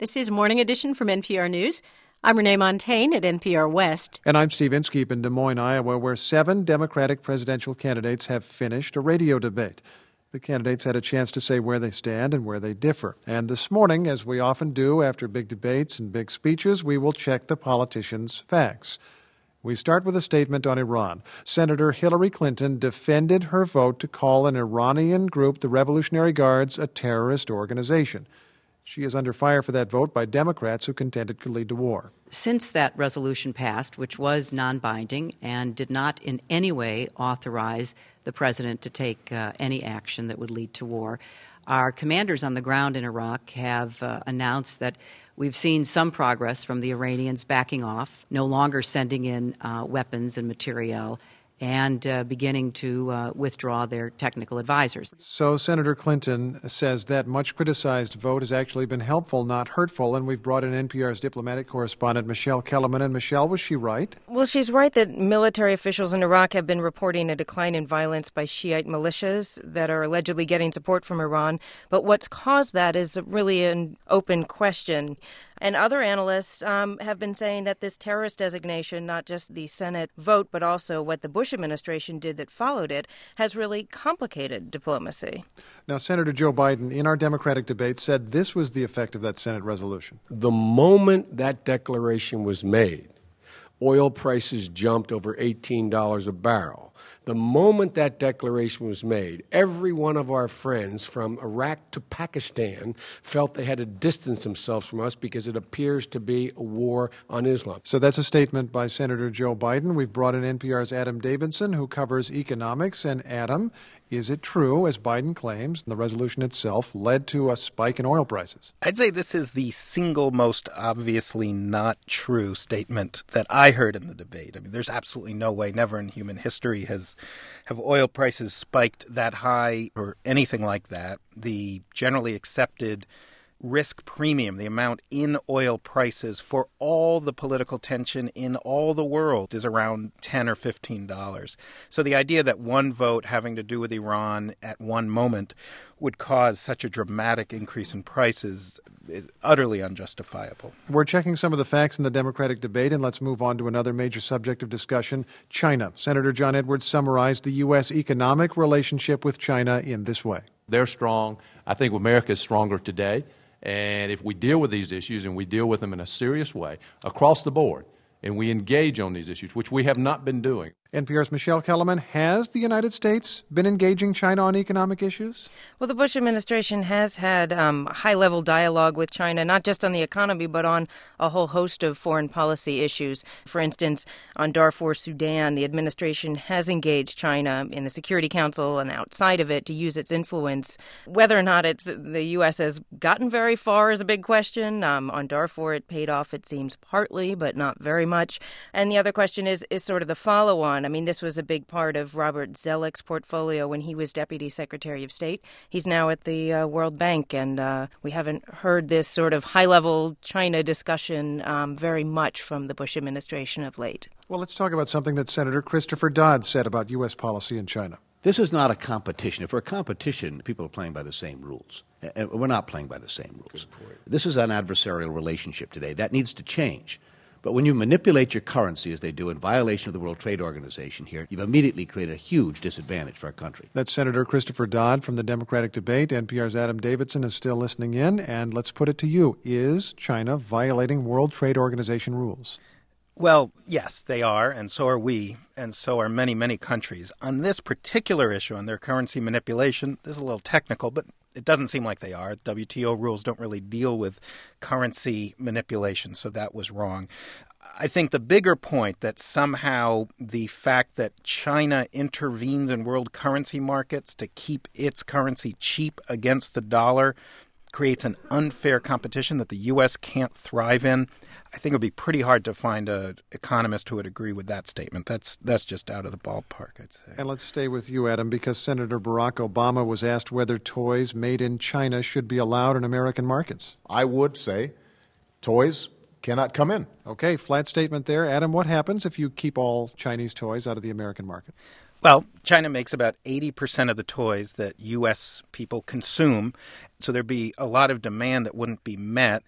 This is Morning Edition from NPR News. I'm Renee Montaigne at NPR West. And I'm Steve Inskeep in Des Moines, Iowa, where 7 Democratic presidential candidates have finished a radio debate. The candidates had a chance to say where they stand and where they differ. And this morning, as we often do after big debates and big speeches, we will check the politicians' facts. We start with a statement on Iran. Senator Hillary Clinton defended her vote to call an Iranian group, the Revolutionary Guards, a terrorist organization. She is under fire for that vote by Democrats who contend it could lead to war. Since that resolution passed, which was non-binding and did not in any way authorize the president to take any action that would lead to war, our commanders on the ground in Iraq have announced that we've seen some progress from the Iranians backing off, no longer sending in weapons and materiel, and beginning to withdraw their technical advisors. So Senator Clinton says that much criticized vote has actually been helpful, not hurtful, and we've brought in NPR's diplomatic correspondent, Michelle Kellerman. And Michelle, was she right? Well, she's right that military officials in Iraq have been reporting a decline in violence by Shiite militias that are allegedly getting support from Iran. But what's caused that is really an open question. And other analysts have been saying that this terrorist designation, not just the Senate vote, but also what the Bush administration did that followed it, has really complicated diplomacy. Now, Senator Joe Biden, in our Democratic debate, said this was the effect of that Senate resolution. The moment that declaration was made, oil prices jumped over $18 a barrel. The moment that declaration was made, every one of our friends from Iraq to Pakistan felt they had to distance themselves from us because it appears to be a war on Islam. So that's a statement by Senator Joe Biden. We've brought in NPR's Adam Davidson, who covers economics. And Adam, is it true, as Biden claims, the resolution itself led to a spike in oil prices? I'd say this is the single most obviously not true statement that I heard in the debate. I mean, there's absolutely no way, never in human history have oil prices spiked that high or anything like that. The generally accepted risk premium, the amount in oil prices for all the political tension in all the world, is around $10 or $15. So the idea that one vote having to do with Iran at one moment would cause such a dramatic increase in prices is utterly unjustifiable. We're checking some of the facts in the Democratic debate, and let's move on to another major subject of discussion, China. Senator John Edwards summarized the U.S. economic relationship with China in this way. They're strong. I think America is stronger today. And if we deal with these issues and we deal with them in a serious way across the board, and we engage on these issues, which we have not been doing. NPR's Michelle Kellerman, has the United States been engaging China on economic issues? Well, the Bush administration has had high-level dialogue with China, not just on the economy, but on a whole host of foreign policy issues. For instance, on Darfur, Sudan, the administration has engaged China in the Security Council and outside of it to use its influence. Whether or not the U.S. has gotten very far is a big question. On Darfur, it paid off, it seems, partly, but not very much. And the other question is sort of the follow-on. I mean, this was a big part of Robert Zoellick's portfolio when he was Deputy Secretary of State. He's now at the World Bank, and we haven't heard this sort of high-level China discussion very much from the Bush administration of late. Well, let's talk about something that Senator Christopher Dodd said about U.S. policy in China. This is not a competition. If we're a competition, people are playing by the same rules. We're not playing by the same rules. This is an adversarial relationship today. That needs to change. But when you manipulate your currency, as they do in violation of the World Trade Organization here, you've immediately created a huge disadvantage for our country. That's Senator Christopher Dodd from the Democratic debate. NPR's Adam Davidson is still listening in. And let's put it to you. Is China violating World Trade Organization rules? Well, yes, they are, and so are we, and so are many, many countries. On this particular issue, on their currency manipulation, this is a little technical, but it doesn't seem like they are. WTO rules don't really deal with currency manipulation, so that was wrong. I think the bigger point that somehow the fact that China intervenes in world currency markets to keep its currency cheap against the dollar creates an unfair competition that the U.S. can't thrive in. I think it would be pretty hard to find an economist who would agree with that statement. That's just out of the ballpark, I'd say. And let's stay with you, Adam, because Senator Barack Obama was asked whether toys made in China should be allowed in American markets. I would say toys cannot come in. Okay, flat statement there. Adam, what happens if you keep all Chinese toys out of the American market? Well, China makes about 80% of the toys that U.S. people consume, so there'd be a lot of demand that wouldn't be met.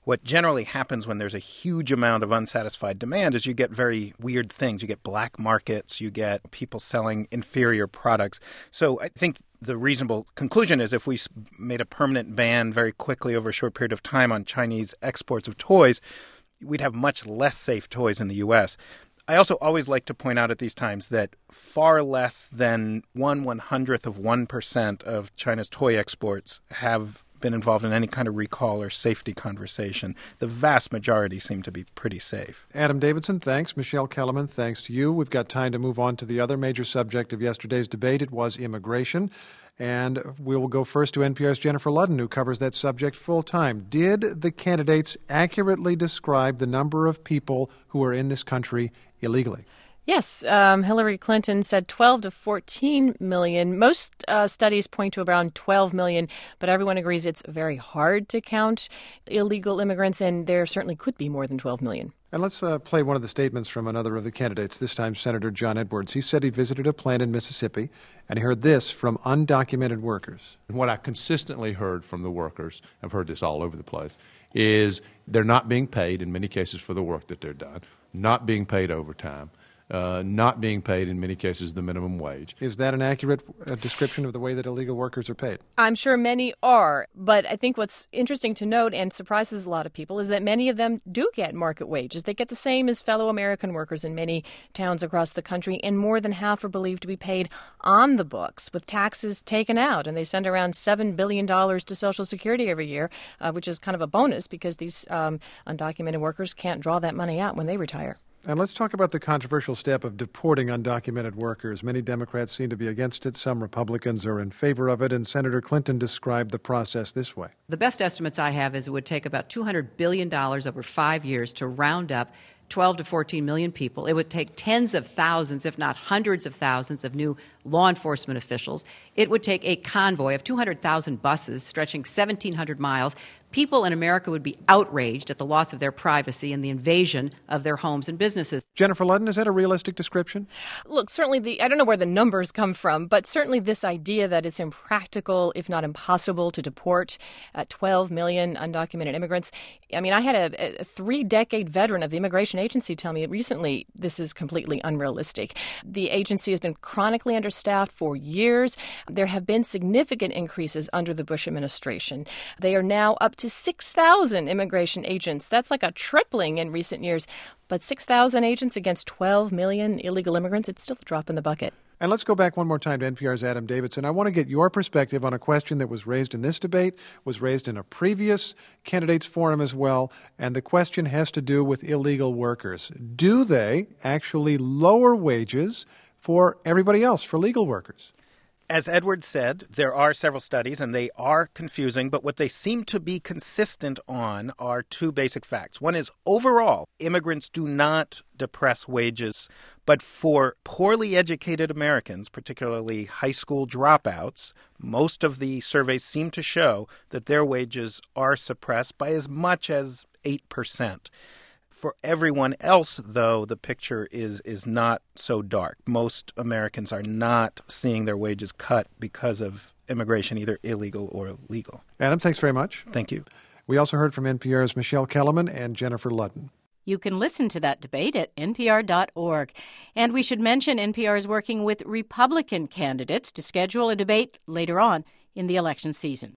What generally happens when there's a huge amount of unsatisfied demand is you get very weird things. You get black markets, you get people selling inferior products. So I think the reasonable conclusion is if we made a permanent ban very quickly over a short period of time on Chinese exports of toys, we'd have much less safe toys in the U.S. I also always like to point out at these times that far less than 1/100th of 1% of China's toy exports have been involved in any kind of recall or safety conversation. The vast majority seem to be pretty safe. Adam Davidson, thanks. Michelle Kellerman, thanks to you. We've got time to move on to the other major subject of yesterday's debate. It was immigration. And we will go first to NPR's Jennifer Ludden, who covers that subject full time. Did the candidates accurately describe the number of people who are in this country illegally? Yes, Hillary Clinton said 12 to 14 million. Most studies point to around 12 million, but everyone agrees it's very hard to count illegal immigrants, and there certainly could be more than 12 million. And let's play one of the statements from another of the candidates, this time Senator John Edwards. He said he visited a plant in Mississippi, and he heard this from undocumented workers. And what I consistently heard from the workers, I've heard this all over the place, is they're not being paid in many cases for the work that they're done, not being paid overtime. Not being paid, in many cases, the minimum wage. Is that an accurate description of the way that illegal workers are paid? I'm sure many are, but I think what's interesting to note and surprises a lot of people is that many of them do get market wages. They get the same as fellow American workers in many towns across the country, and more than half are believed to be paid on the books with taxes taken out, and they send around $7 billion to Social Security every year, which is kind of a bonus because these undocumented workers can't draw that money out when they retire. And let's talk about the controversial step of deporting undocumented workers. Many Democrats seem to be against it. Some Republicans are in favor of it. And Senator Clinton described the process this way. The best estimates I have is it would take about $200 billion over 5 years to round up 12 to 14 million people. It would take tens of thousands, if not hundreds of thousands, of new law enforcement officials. It would take a convoy of 200,000 buses stretching 1,700 miles. People in America would be outraged at the loss of their privacy and the invasion of their homes and businesses. Jennifer Ludden, is that a realistic description? Look, certainly I don't know where the numbers come from, but certainly this idea that it's impractical, if not impossible, to deport 12 million undocumented immigrants. I mean, I had a 3-decade veteran of the immigration agency tell me recently this is completely unrealistic. The agency has been chronically understaffed for years. There have been significant increases under the Bush administration. They are now up to 6,000 immigration agents. That's like a tripling in recent years. But 6,000 agents against 12 million illegal immigrants, it's still a drop in the bucket. And let's go back one more time to NPR's Adam Davidson. I want to get your perspective on a question that was raised in this debate, was raised in a previous candidates forum as well, and the question has to do with illegal workers. Do they actually lower wages for everybody else, for legal workers? As Edward said, there are several studies, and they are confusing, but what they seem to be consistent on are two basic facts. One is, overall, immigrants do not depress wages, but for poorly educated Americans, particularly high school dropouts, most of the surveys seem to show that their wages are suppressed by as much as 8%. For everyone else, though, the picture is not so dark. Most Americans are not seeing their wages cut because of immigration, either illegal or legal. Adam, thanks very much. Thank you. We also heard from NPR's Michelle Kellerman and Jennifer Ludden. You can listen to that debate at npr.org. And we should mention NPR is working with Republican candidates to schedule a debate later on in the election season.